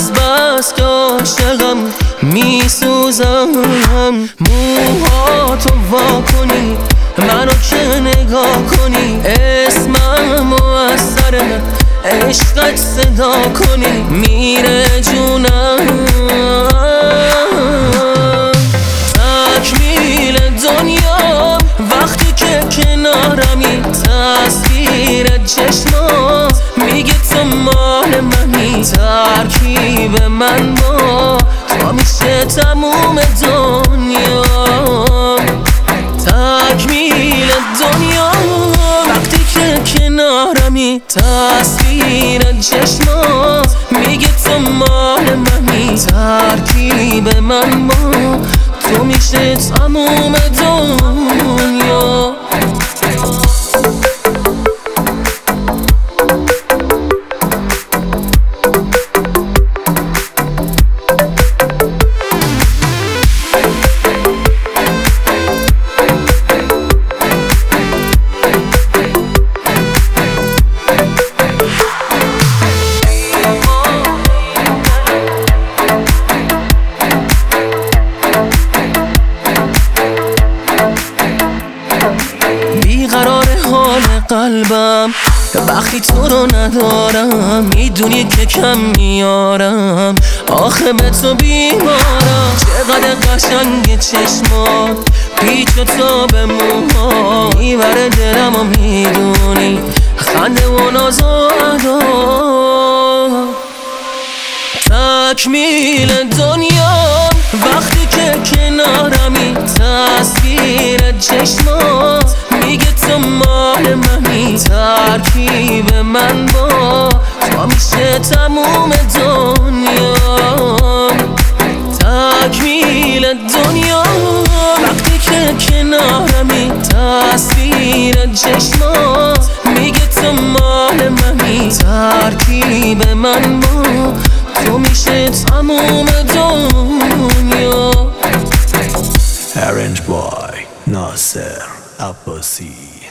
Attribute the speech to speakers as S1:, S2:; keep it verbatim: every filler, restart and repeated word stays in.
S1: از بس که عاشقم میسوزم. موهاتو وا کنی منو که نگاه کنی، اسممو از سر عشقت صدا کنی، میره جونم. تکمیل دنیا وقتی که کنارمی، تصویر چشمات میگه تو مال منی، ترکیب من با تو میشه تموم دنیا. تکمیل دنیا وقتی که کنارمی، تصویر چشمات میگه تو مال منی، ترکیب من با تو میشه تموم دنیا. بیقرار حال قلبم وقتی تو رو ندارم، میدونی که کم میارم، آخه به تو بیمارم. چقدر قشنگ چشمات، پیچ و تاب موها، میبره دلم و میدونی خنده و ناز و ادا. تکمیل دنیا وقتی که کنارمی، تصویر چشمات میگه تو مال منی، ترکیب من با تو میشه تموم دنیا. تکمیل دنیا وقتی که کنارمی، تصویر چشمات میگه تو مال منی، ترکیب من با تو میشه تموم دنیا.
S2: Arranged by Nasser Abbasi.